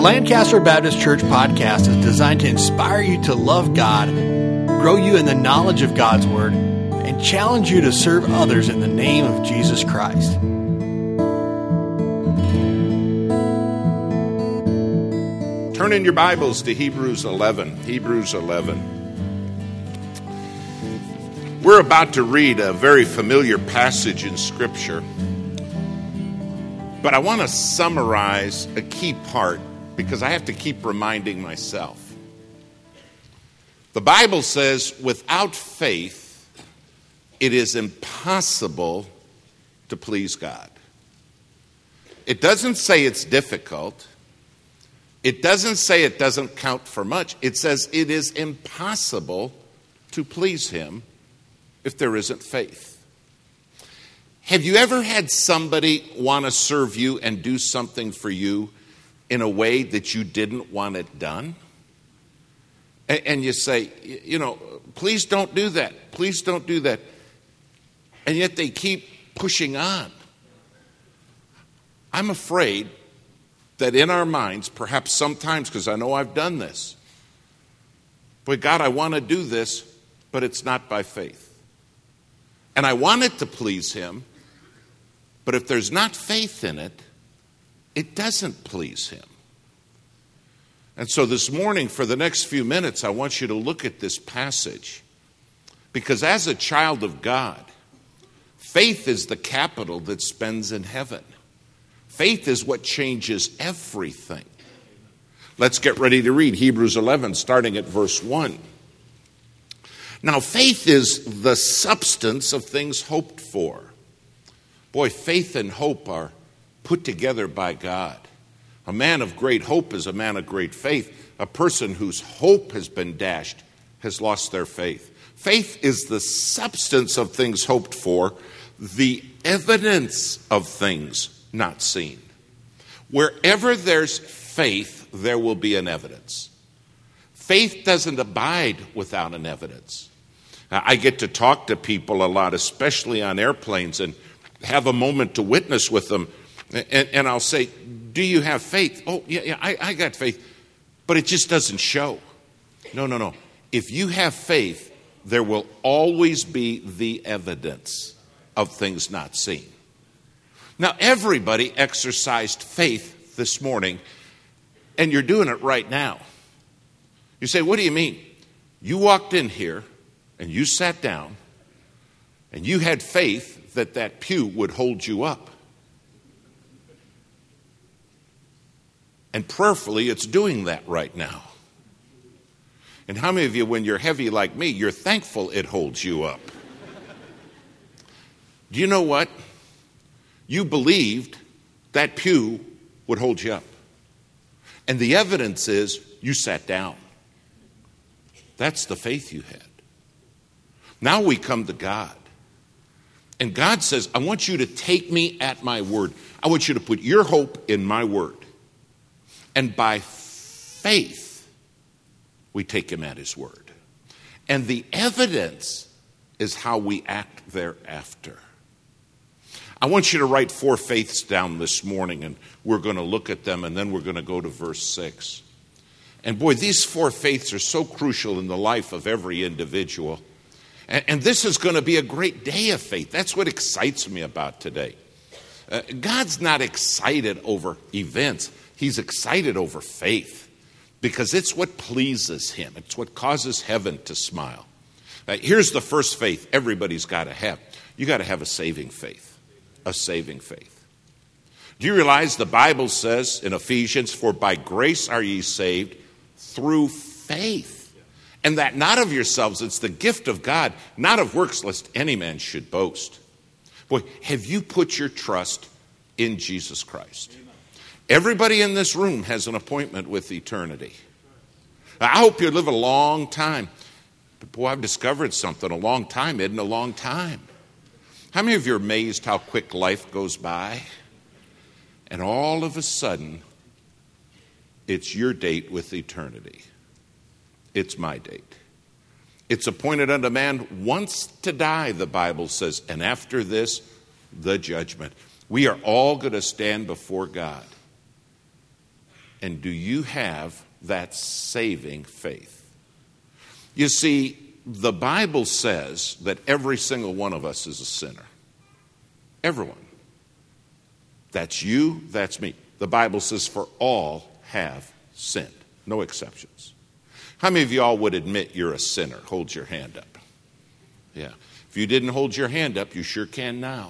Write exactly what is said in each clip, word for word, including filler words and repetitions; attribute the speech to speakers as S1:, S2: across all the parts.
S1: Lancaster Baptist Church podcast is designed to inspire you to love God, grow you in the knowledge of God's Word, and challenge you to serve others in the name of Jesus Christ.
S2: Turn in your Bibles to Hebrews eleven. Hebrews eleven. We're about to read a very familiar passage in Scripture, but I want to summarize a key part because I have to keep reminding myself. The Bible says, without faith, it is impossible to please God. It doesn't say it's difficult. It doesn't say it doesn't count for much. It says it is impossible to please Him if there isn't faith. Have you ever had somebody want to serve you and do something for you in a way that you didn't want it done? And you say, you know, please don't do that. Please don't do that. And yet they keep pushing on. I'm afraid that in our minds, perhaps sometimes, because I know I've done this, but God, I want to do this, but it's not by faith. And I want it to please Him, but if there's not faith in it, it doesn't please Him. And so this morning, for the next few minutes, I want you to look at this passage. Because as a child of God, faith is the capital that spends in heaven. Faith is what changes everything. Let's get ready to read Hebrews eleven, starting at verse one. Now, faith is the substance of things hoped for. Boy, faith and hope are put together by God. A man of great hope is a man of great faith. A person whose hope has been dashed has lost their faith. Faith is the substance of things hoped for, the evidence of things not seen. Wherever there's faith, there will be an evidence. Faith doesn't abide without an evidence. I get to talk to people a lot, especially on airplanes, and have a moment to witness with them. And, and I'll say, do you have faith? Oh, yeah, yeah, I, I got faith. But it just doesn't show. No, no, no. If you have faith, there will always be the evidence of things not seen. Now, everybody exercised faith this morning, and you're doing it right now. You say, what do you mean? You walked in here, and you sat down, and you had faith that that pew would hold you up. And prayerfully, it's doing that right now. And how many of you, when you're heavy like me, you're thankful it holds you up? Do you know what? You believed that pew would hold you up. And the evidence is you sat down. That's the faith you had. Now we come to God. And God says, I want you to take me at my word. I want you to put your hope in my word. And by faith, we take Him at His word. And the evidence is how we act thereafter. I want you to write four faiths down this morning, and we're going to look at them, and then we're going to go to verse six. And boy, these four faiths are so crucial in the life of every individual. And, and this is going to be a great day of faith. That's what excites me about today. Uh, God's not excited over events. He's excited over faith because it's what pleases Him. It's what causes heaven to smile. Uh, here's the first faith everybody's got to have. You got to have a saving faith, a saving faith. Do you realize the Bible says in Ephesians, for by grace are ye saved through faith, and that not of yourselves, it's the gift of God, not of works, lest any man should boast. Boy, have you put your trust in Jesus Christ? Everybody in this room has an appointment with eternity. I hope you live a long time. But boy, I've discovered something. A long time isn't a long time. How many of you are amazed how quick life goes by? And all of a sudden, it's your date with eternity. It's my date. It's appointed unto man once to die, the Bible says, and after this, the judgment. We are all going to stand before God. And do you have that saving faith? You see, the Bible says that every single one of us is a sinner. Everyone. That's you, that's me. The Bible says, for all have sinned. No exceptions. How many of you all would admit you're a sinner? Hold your hand up. Yeah. If you didn't hold your hand up, you sure can now.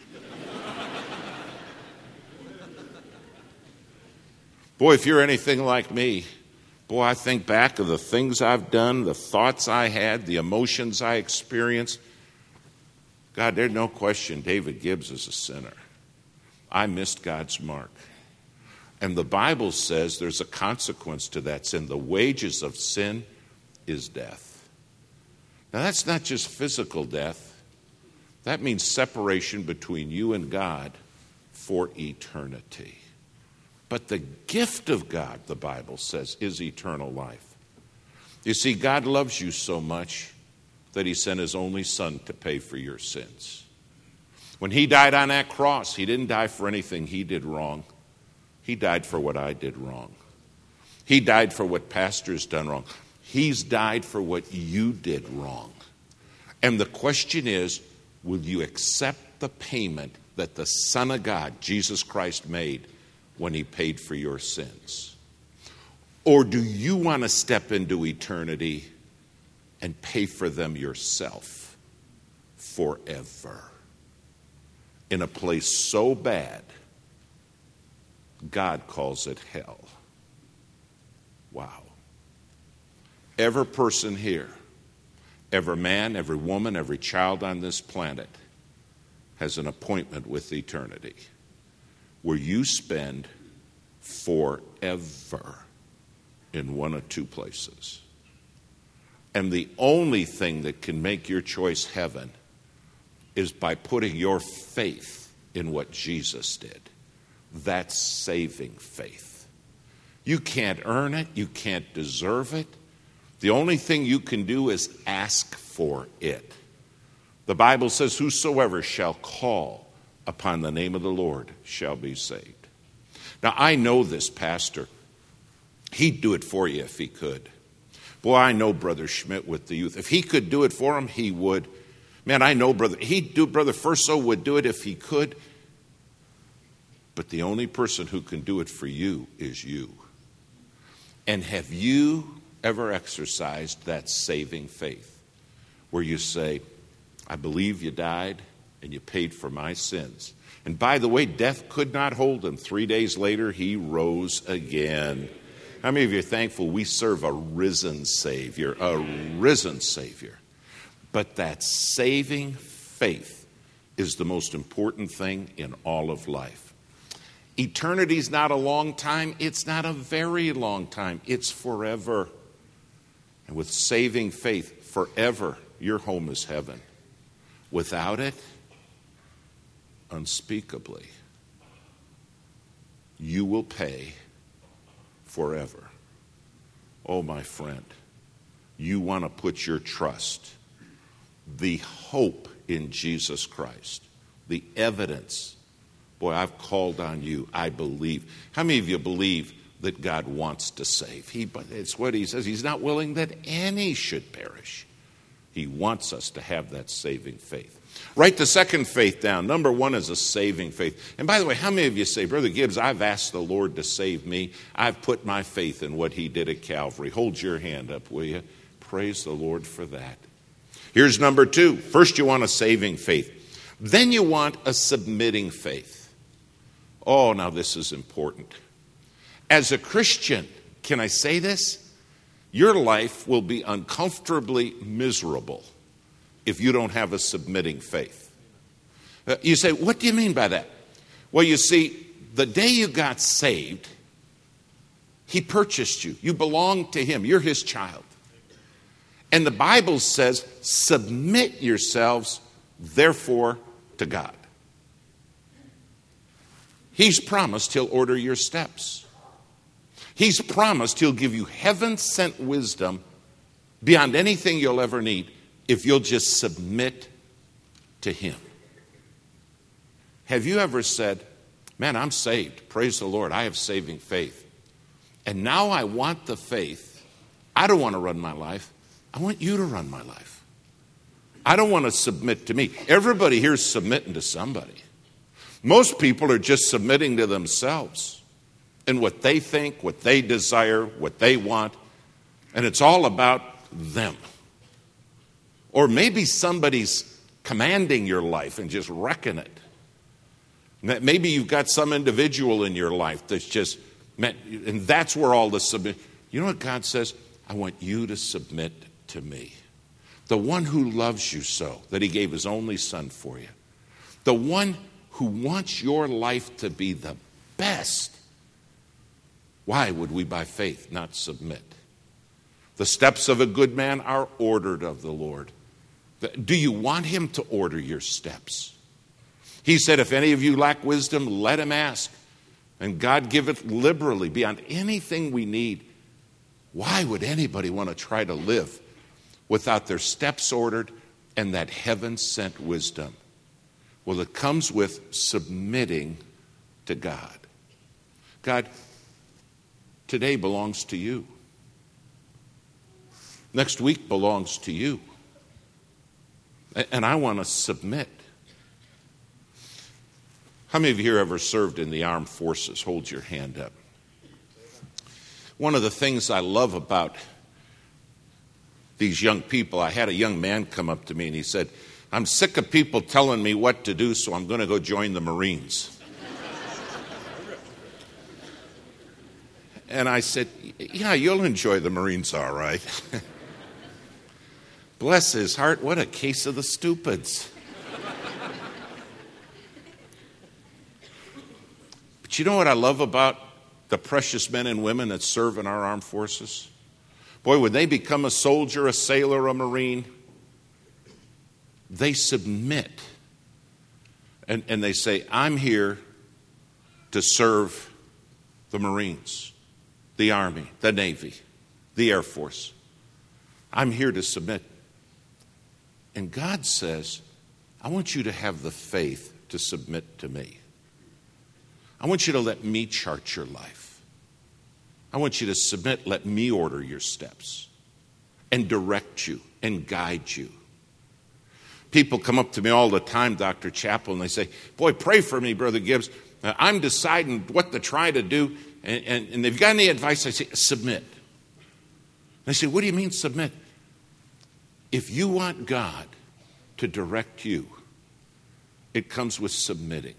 S2: Boy, if you're anything like me, boy, I think back of the things I've done, the thoughts I had, the emotions I experienced. God, there's no question David Gibbs is a sinner. I missed God's mark. And the Bible says there's a consequence to that sin. The wages of sin is death. Now, that's not just physical death. That means separation between you and God for eternity. But the gift of God, the Bible says, is eternal life. You see, God loves you so much that he sent his only son to pay for your sins. When he died on that cross, he didn't die for anything he did wrong. He died for what I did wrong. He died for what pastor's done wrong. He's died for what you did wrong. And the question is, will you accept the payment that the Son of God, Jesus Christ, made when he paid for your sins? Or do you want to step into eternity and pay for them yourself forever in a place so bad God calls it hell? Wow. Every person here, every man, every woman, every child on this planet has an appointment with eternity where you spend forever in one of two places. And the only thing that can make your choice heaven is by putting your faith in what Jesus did. That's saving faith. You can't earn it. You can't deserve it. The only thing you can do is ask for it. The Bible says, whosoever shall call upon the name of the Lord shall be saved. Now, I know this pastor. He'd do it for you if he could. Boy, I know Brother Schmidt with the youth. If he could do it for him, he would. Man, I know Brother, he'd do, Brother Furso would do it if he could. But the only person who can do it for you is you. And have you ever exercised that saving faith where you say, I believe you died and you paid for my sins. And by the way, death could not hold him. Three days later, he rose again. How many of you are thankful we serve a risen Savior, a risen Savior? But that saving faith is the most important thing in all of life. Eternity's not a long time. It's not a very long time. It's forever. And with saving faith, forever, your home is heaven. Without it, unspeakably, you will pay forever. Oh, my friend, you want to put your trust, the hope in Jesus Christ, the evidence. Boy, I've called on you. I believe. How many of you believe that God wants to save? He, it's what he says. He's not willing that any should perish. He wants us to have that saving faith. Write the second faith down. Number one is a saving faith. And by the way, how many of you say, Brother Gibbs, I've asked the Lord to save me. I've put my faith in what he did at Calvary. Hold your hand up, will you? Praise the Lord for that. Here's number two. First, you want a saving faith. Then you want a submitting faith. Oh, now this is important. As a Christian, can I say this? Your life will be uncomfortably miserable if you don't have a submitting faith. Uh, you say, what do you mean by that? Well, you see, the day you got saved, he purchased you. You belong to him. You're his child. And the Bible says, submit yourselves, therefore, to God. He's promised he'll order your steps. He's promised he'll give you heaven-sent wisdom beyond anything you'll ever need if you'll just submit to him. Have you ever said, man, I'm saved. Praise the Lord. I have saving faith. And now I want the faith. I don't want to run my life. I want you to run my life. I don't want to submit to me. Everybody here is submitting to somebody. Most people are just submitting to themselves and what they think, what they desire, what they want. And it's all about them. Or maybe somebody's commanding your life and just wrecking it. Maybe you've got some individual in your life that's just, and that's where all the submit. You know what God says? I want you to submit to me. The one who loves you so that he gave his only son for you. The one who wants your life to be the best. Why would we by faith not submit? The steps of a good man are ordered of the Lord. Do you want him to order your steps? He said, if any of you lack wisdom, let him ask. And God giveth liberally beyond anything we need. Why would anybody want to try to live without their steps ordered and that heaven-sent wisdom? Well, it comes with submitting to God. God, today belongs to you. Next week belongs to you. And I want to submit. How many of you here ever served in the armed forces? Hold your hand up. One of the things I love about these young people, I had a young man come up to me and he said, I'm sick of people telling me what to do, so I'm going to go join the Marines. And I said, yeah, you'll enjoy the Marines all right. Bless his heart, what a case of the stupids. But you know what I love about the precious men and women that serve in our armed forces? Boy, when they become a soldier, a sailor, a Marine, they submit. And, and they say, I'm here to serve the Marines, the Army, the Navy, the Air Force. I'm here to submit. And God says, I want you to have the faith to submit to me. I want you to let me chart your life. I want you to submit, let me order your steps and direct you and guide you. People come up to me all the time, Doctor Chappell, and they say, boy, pray for me, Brother Gibbs. Uh, I'm deciding what to try to do. And, and, and they've got any advice? I say, submit. And I say, what do you mean submit? If you want God to direct you, it comes with submitting.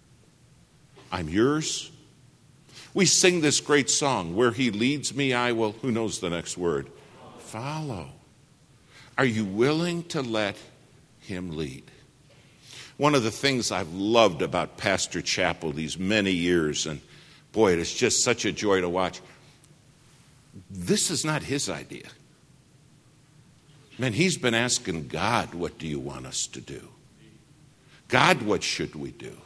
S2: I'm yours. We sing this great song, where he leads me, I will, who knows the next word? Follow. Are you willing to let him lead? One of the things I've loved about Pastor Chappell these many years, and boy, it is just such a joy to watch. This is not his idea. Man, he's been asking God, what do you want us to do? God, what should we do?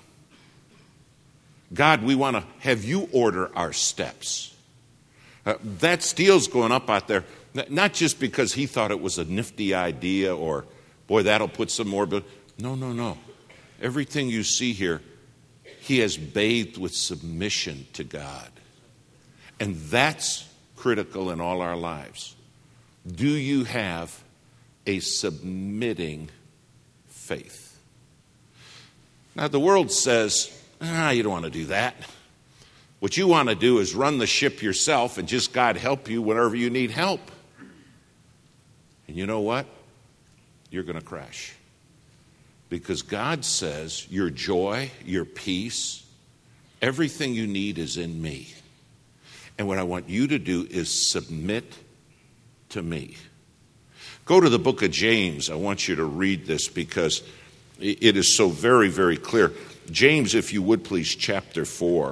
S2: God, we want to have you order our steps. Uh, that steel's going up out there, not just because he thought it was a nifty idea or, boy, that'll put some more. But no, no, no. Everything you see here, he has bathed with submission to God. And that's critical in all our lives. Do you have a submitting faith? Now, the world says, ah, you don't want to do that. What you want to do is run the ship yourself and just God help you whenever you need help. And you know what? You're going to crash. Because God says your joy, your peace, everything you need is in me. And what I want you to do is submit to me. Go to the book of James. I want you to read this because it is so very, very clear. James, if you would please, chapter four.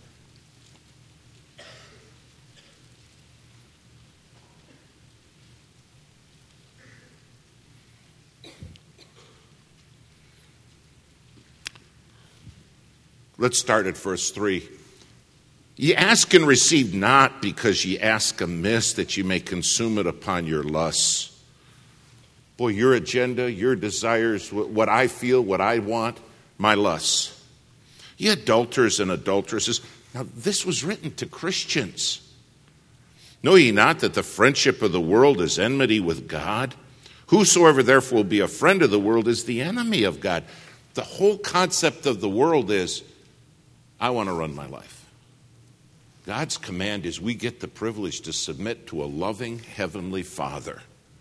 S2: Let's start at verse three. Ye ask and receive not, because ye ask amiss, that ye may consume it upon your lusts. Boy, your agenda, your desires, what I feel, what I want, my lusts. Ye adulterers and adulteresses. Now, this was written to Christians. Know ye not that the friendship of the world is enmity with God? Whosoever therefore will be a friend of the world is the enemy of God. The whole concept of the world is, I want to run my life. God's command is we get the privilege to submit to a loving heavenly Father.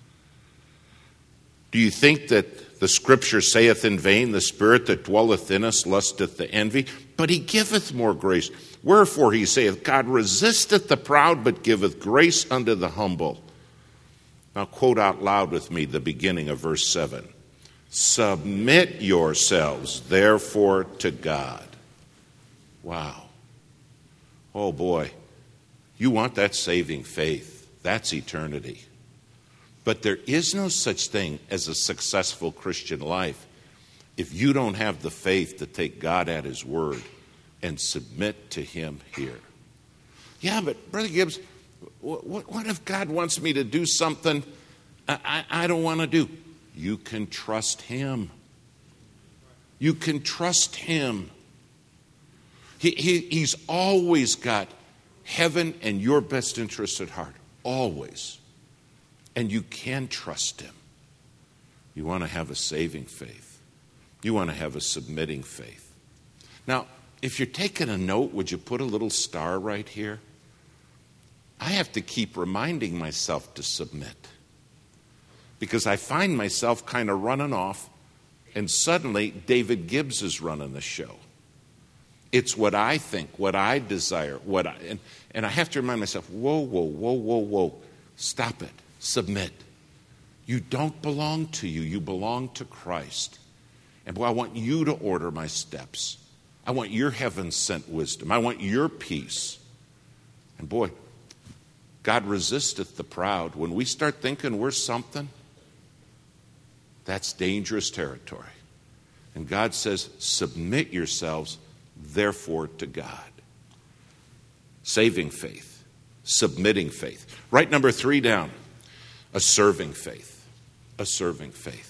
S2: Do you think that the Scripture saith in vain, the Spirit that dwelleth in us lusteth to envy? But he giveth more grace. Wherefore he saith, God resisteth the proud, but giveth grace unto the humble. Now quote out loud with me the beginning of verse seven. Submit yourselves, therefore, to God. Wow. Oh boy. You want that saving faith. That's eternity. But there is no such thing as a successful Christian life if you don't have the faith to take God at his word and submit to him here. Yeah, but Brother Gibbs, what, what if God wants me to do something I, I, I don't want to do? You can trust him. You can trust him. He, he, he's always got heaven and your best interests at heart. Always. And you can trust him. You want to have a saving faith. You want to have a submitting faith. Now, if you're taking a note, would you put a little star right here? I have to keep reminding myself to submit. Because I find myself kind of running off, and suddenly David Gibbs is running the show. It's what I think, what I desire, what I, and, and I have to remind myself, whoa, whoa, whoa, whoa, whoa, stop it, submit. You don't belong to you, you belong to Christ. And boy, I want you to order my steps. I want your heaven-sent wisdom. I want your peace. And boy, God resisteth the proud. When we start thinking we're something, that's dangerous territory. And God says, submit yourselves, therefore, to God. Saving faith, submitting faith. Write number three down. A serving faith. A serving faith.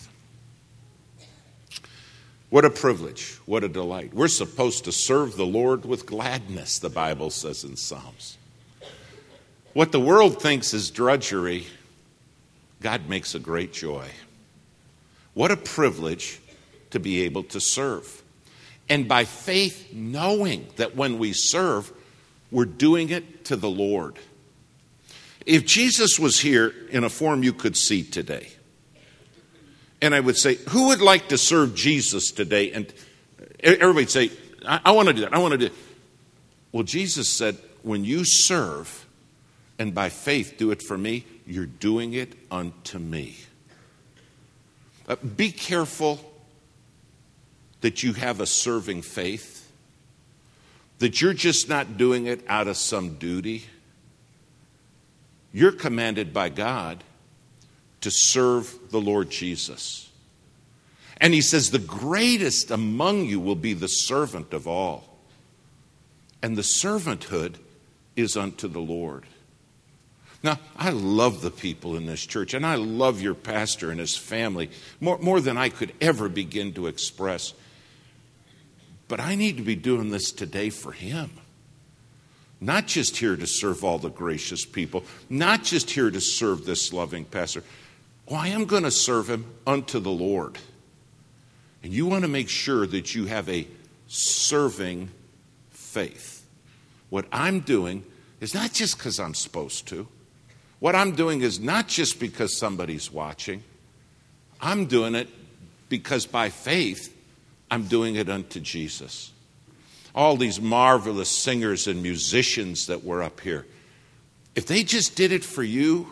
S2: What a privilege. What a delight. We're supposed to serve the Lord with gladness, the Bible says in Psalms. What the world thinks is drudgery, God makes a great joy. What a privilege to be able to serve. And by faith, knowing that when we serve, we're doing it to the Lord. If Jesus was here in a form you could see today, and I would say, who would like to serve Jesus today? And everybody'd say, I, I want to do that. I want to do it. Well, Jesus said, when you serve and by faith do it for me, you're doing it unto me. Uh, be careful that you have a serving faith, that you're just not doing it out of some duty. You're commanded by God to serve the Lord Jesus. And he says, the greatest among you will be the servant of all. And the servanthood is unto the Lord. Now, I love the people in this church, and I love your pastor and his family more, more than I could ever begin to express. But I need to be doing this today for him. Not just here to serve all the gracious people, not just here to serve this loving pastor. Well, I am going to serve him unto the Lord. And you want to make sure that you have a serving faith. What I'm doing is not just because I'm supposed to. What I'm doing is not just because somebody's watching. I'm doing it because by faith, I'm doing it unto Jesus. All these marvelous singers and musicians that were up here, if they just did it for you,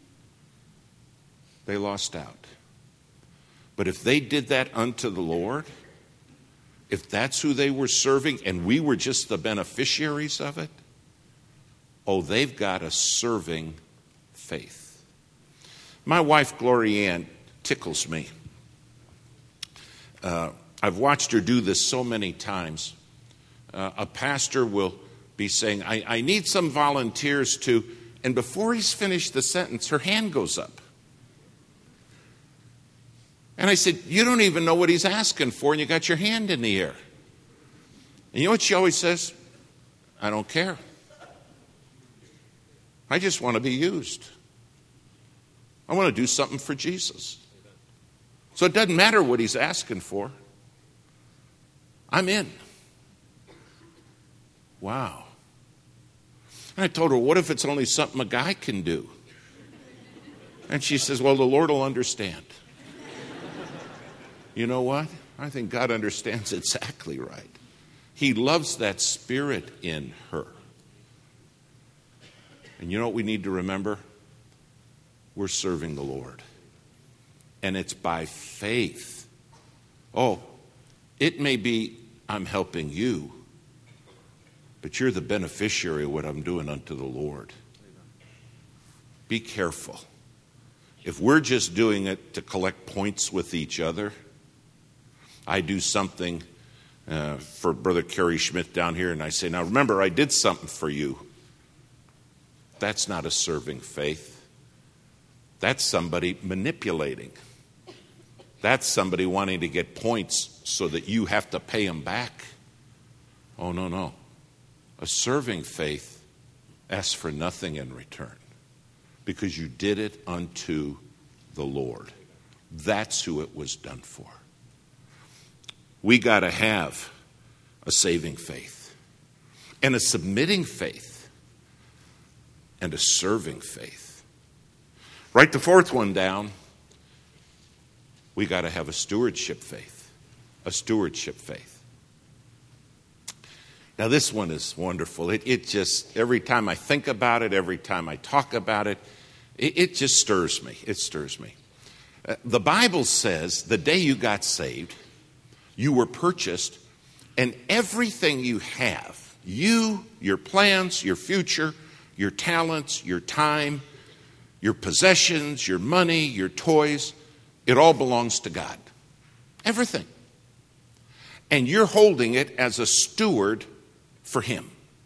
S2: they lost out. But if they did that unto the Lord, if that's who they were serving and we were just the beneficiaries of it, oh, they've got a serving faith. My wife, Gloria Ann, tickles me. Uh, I've watched her do this so many times. Uh, a pastor will be saying, I, I need some volunteers to, and before he's finished the sentence, her hand goes up. And I said, you don't even know what he's asking for, and you got your hand in the air. And you know what she always says? I don't care. I just want to be used. I want to do something for Jesus. So it doesn't matter what he's asking for. I'm in. Wow. And I told her, what if it's only something a guy can do? And she says, well, the Lord will understand. You know what? I think God understands exactly right. He loves that spirit in her. And you know what we need to remember? We're serving the Lord. And it's by faith. Oh, it may be I'm helping you, but you're the beneficiary of what I'm doing unto the Lord. Be careful. If we're just doing it to collect points with each other, I do something uh, for Brother Kerry Schmidt down here, and I say, now remember, I did something for you. That's not a serving faith. That's somebody manipulating. That's somebody wanting to get points so that you have to pay them back. Oh, no, no. A serving faith asks for nothing in return because you did it unto the Lord. That's who it was done for. We got to have a saving faith and a submitting faith and a serving faith. Write the fourth one down. We got to have a stewardship faith. A stewardship faith. Now this one is wonderful. It, it just, every time I think about it, every time I talk about it, it, it just stirs me. It stirs me. Uh, the Bible says the day you got saved, you were purchased, and everything you have, you, your plans, your future, your talents, your time, your possessions, your money, your toys, it all belongs to God. Everything. And you're holding it as a steward for Him.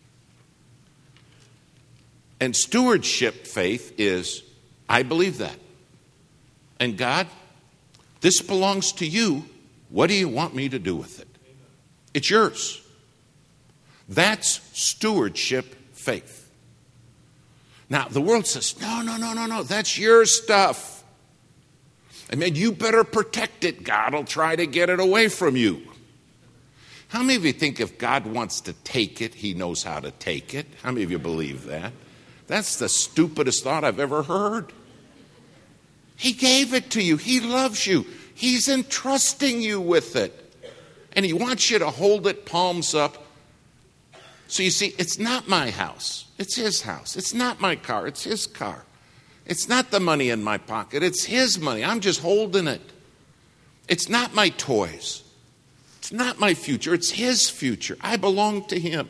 S2: And stewardship faith is, I believe that. And God, this belongs to you. What do you want me to do with it? It's yours. That's stewardship faith. Now, the world says, no, no, no, no, no, that's your stuff. I mean, you better protect it. God will try to get it away from you. How many of you think if God wants to take it, He knows how to take it? How many of you believe that? That's the stupidest thought I've ever heard. He gave it to you. He loves you. He's entrusting you with it. And He wants you to hold it palms up. So you see, it's not my house. It's His house. It's not my car. It's His car. It's not the money in my pocket. It's His money. I'm just holding it. It's not my toys. It's not my future. It's His future. I belong to Him.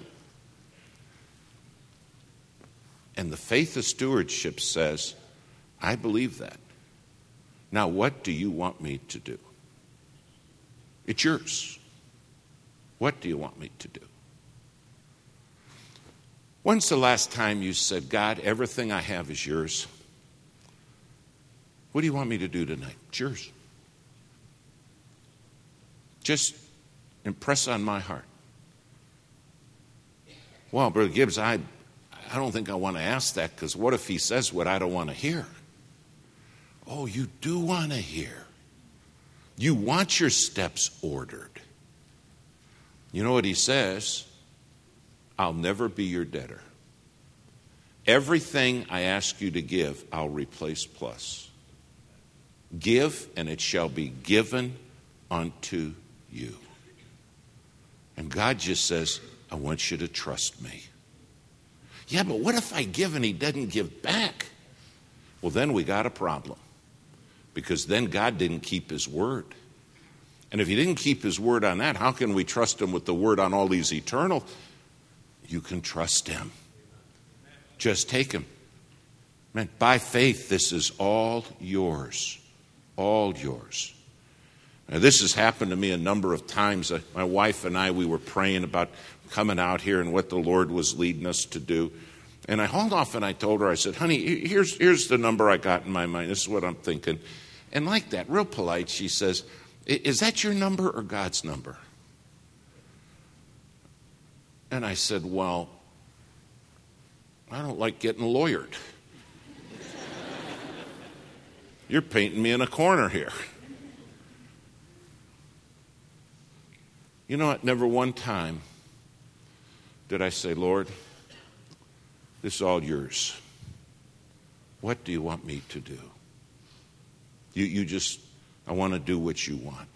S2: And the faith of stewardship says, I believe that. Now, what do you want me to do? It's yours. What do you want me to do? When's the last time you said, God, everything I have is yours? What do you want me to do tonight? It's yours. Just impress on my heart. Well, Brother Gibbs, I, I don't think I want to ask that, because what if he says what I don't want to hear? Oh, you do want to hear. You want your steps ordered. You know what he says? I'll never be your debtor. Everything I ask you to give, I'll replace plus. Give, and it shall be given unto you. And God just says, I want you to trust me. Yeah, but what if I give and He doesn't give back? Well, then we got a problem. Because then God didn't keep His word. And if He didn't keep His word on that, how can we trust Him with the word on all these eternal? You can trust Him. Just take Him. Man, by faith, this is all yours. All yours. Now, this has happened to me a number of times. My wife and I, we were praying about coming out here and what the Lord was leading us to do. And I hauled off and I told her, I said, honey, here's, here's the number I got in my mind. This is what I'm thinking. And like that, real polite, she says, is that your number or God's number? And I said, well, I don't like getting lawyered. You're painting me in a corner here. You know what? Never one time did I say, Lord, this is all yours. What do you want me to do? You, you just, I want to do what you want.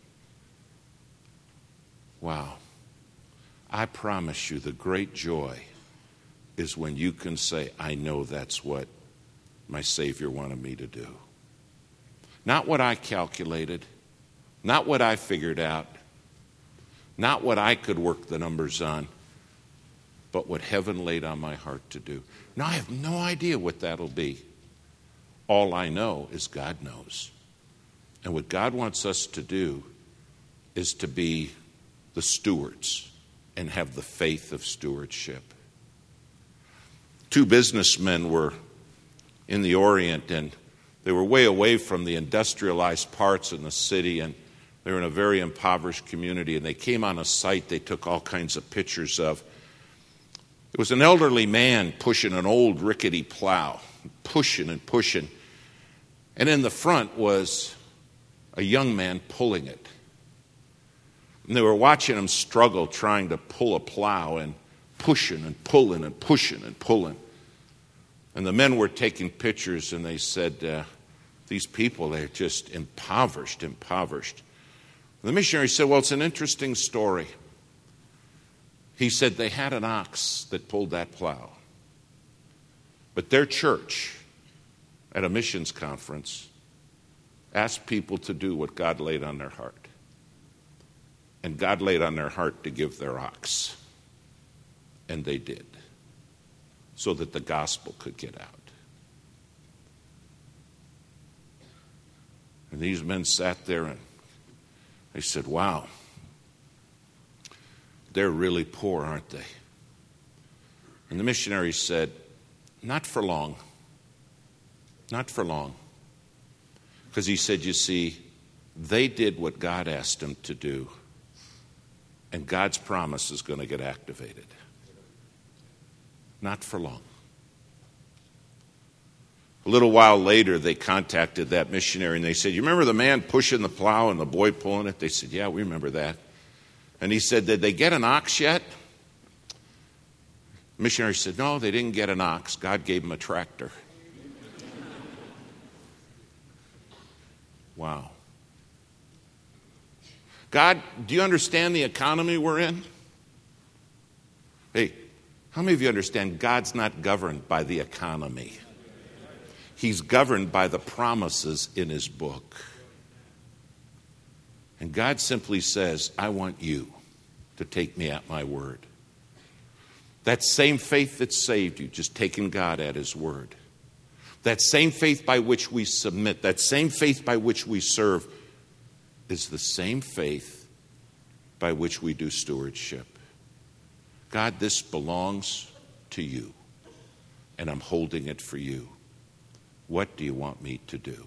S2: Wow. I promise you the great joy is when you can say, I know that's what my Savior wanted me to do. Not what I calculated, not what I figured out, not what I could work the numbers on, but what heaven laid on my heart to do. Now, I have no idea what that'll be. All I know is God knows. And what God wants us to do is to be the stewards and have the faith of stewardship. Two businessmen were in the Orient, and they were way away from the industrialized parts in the city, and they were in a very impoverished community, and they came on a site they took all kinds of pictures of. It was an elderly man pushing an old rickety plow, pushing and pushing. And in the front was a young man pulling it. And they were watching him struggle trying to pull a plow and pushing and pulling and pushing and pulling. And the men were taking pictures, and they said, uh, these people, they're just impoverished, impoverished. The missionary said, well, it's an interesting story. He said they had an ox that pulled that plow. But their church, at a missions conference, asked people to do what God laid on their heart. And God laid on their heart to give their ox. And they did. So that the gospel could get out. And these men sat there and they said, wow, they're really poor, aren't they? And the missionary said, not for long. Not for long. Because he said, you see, they did what God asked them to do. And God's promise is going to get activated. Not for long. A little while later, they contacted that missionary and they said, you remember the man pushing the plow and the boy pulling it? They said, yeah, we remember that. And he said, did they get an ox yet? The missionary said, no, they didn't get an ox. God gave them a tractor. Wow. God, do you understand the economy we're in? Hey, how many of you understand God's not governed by the economy? He's governed by the promises in his book. And God simply says, I want you to take me at my word. That same faith that saved you, just taking God at his word. That same faith by which we submit, that same faith by which we serve, is the same faith by which we do stewardship. God, this belongs to you, and I'm holding it for you. What do you want me to do?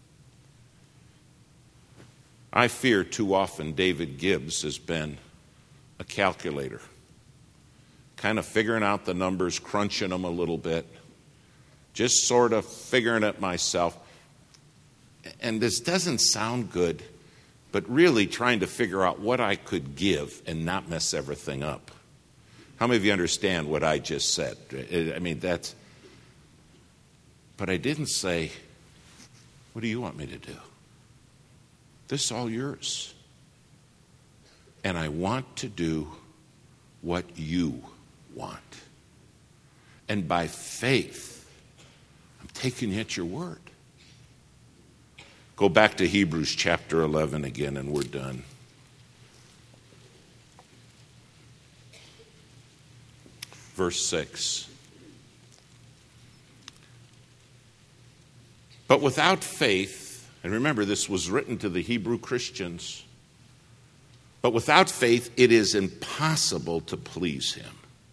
S2: I fear too often David Gibbs has been a calculator, kind of figuring out the numbers, crunching them a little bit, just sort of figuring it myself. And this doesn't sound good, but really trying to figure out what I could give and not mess everything up. How many of you understand what I just said? I mean, that's... But I didn't say, what do you want me to do? This is all yours. And I want to do what you want. And by faith, I'm taking you at your word. Go back to Hebrews chapter eleven again, and we're done. Verse six. But without faith, and remember this was written to the Hebrew Christians, but without faith it is impossible to please him.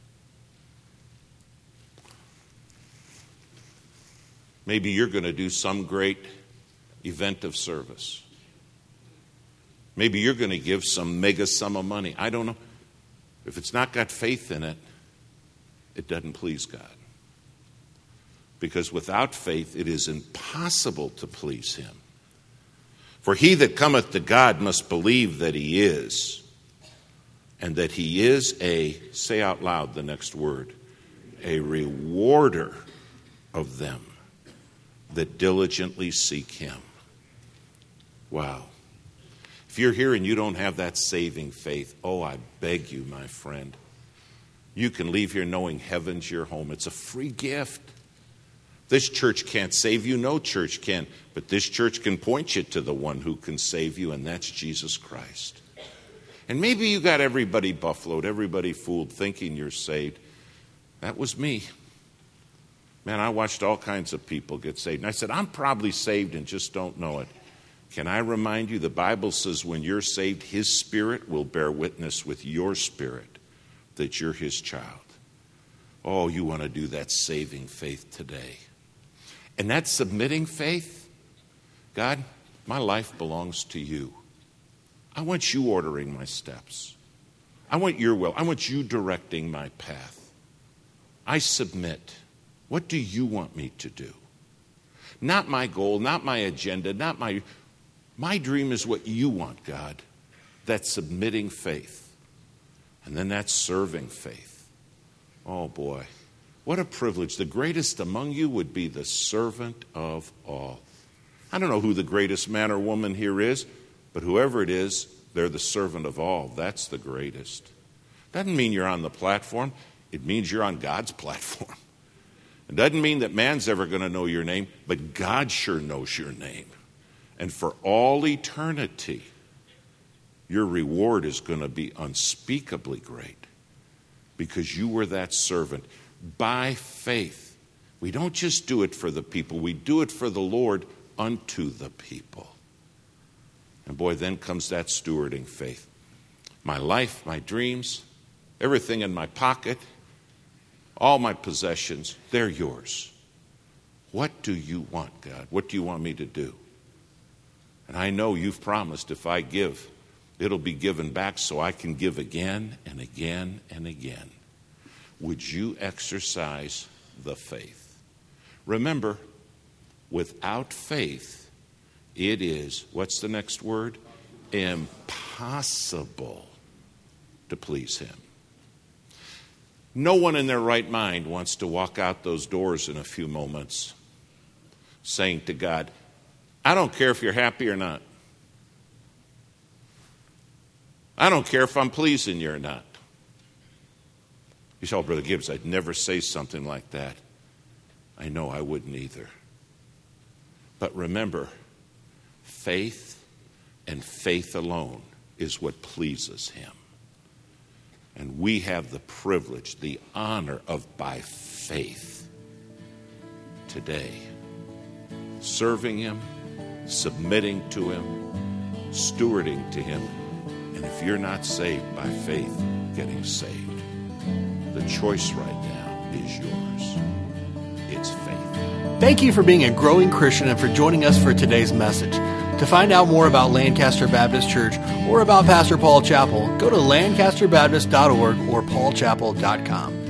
S2: Maybe you're going to do some great event of service. Maybe you're going to give some mega sum of money. I don't know. If it's not got faith in it, it doesn't please God. because without faith it is impossible to please him. For he that cometh to God must believe that he is, and that he is a, say out loud the next word, a rewarder of them that diligently seek him. Wow. If you're here and you don't have that saving faith, oh, I beg you, my friend, you can leave here knowing heaven's your home. It's a free gift. This church can't save you. No church can. But this church can point you to the one who can save you, and that's Jesus Christ. And maybe you got everybody buffaloed, everybody fooled, thinking you're saved. That was me. Man, I watched all kinds of people get saved. And I said, I'm probably saved and just don't know it. Can I remind you, the Bible says when you're saved, his Spirit will bear witness with your spirit that you're his child. Oh, you want to do that saving faith today. And that submitting faith, God, my life belongs to you. I want you ordering my steps. I want your will. I want you directing my path. I submit. What do you want me to do? Not my goal, not my agenda, not my... My dream is what you want, God. That's submitting faith. And then that's serving faith. Oh, boy. What a privilege. The greatest among you would be the servant of all. I don't know who the greatest man or woman here is, but whoever it is, they're the servant of all. That's the greatest. Doesn't mean you're on the platform. It means you're on God's platform. It doesn't mean that man's ever going to know your name, but God sure knows your name. And for all eternity, your reward is going to be unspeakably great because you were that servant. By faith, we don't just do it for the people, we do it for the Lord unto the people. And boy, then comes that stewarding faith. My life, my dreams, everything in my pocket, all my possessions, they're yours. What do you want, God? What do you want me to do? And I know you've promised if I give, it'll be given back so I can give again and again and again. Would you exercise the faith? Remember, without faith, it is, what's the next word? Impossible to please him. No one in their right mind wants to walk out those doors in a few moments saying to God, I don't care if you're happy or not. I don't care if I'm pleasing you or not. You say, oh, Brother Gibbs, I'd never say something like that. I know I wouldn't either. But remember, faith and faith alone is what pleases him. And we have the privilege, the honor of by faith today, serving him, submitting to him, stewarding to him, and if you're not saved by faith, getting saved. The choice right now is yours. It's faith.
S1: Thank you for being a growing Christian and for joining us for today's message. To find out more about Lancaster Baptist Church or about Pastor Paul Chappell, go to lancaster baptist dot org or paul chappell dot com.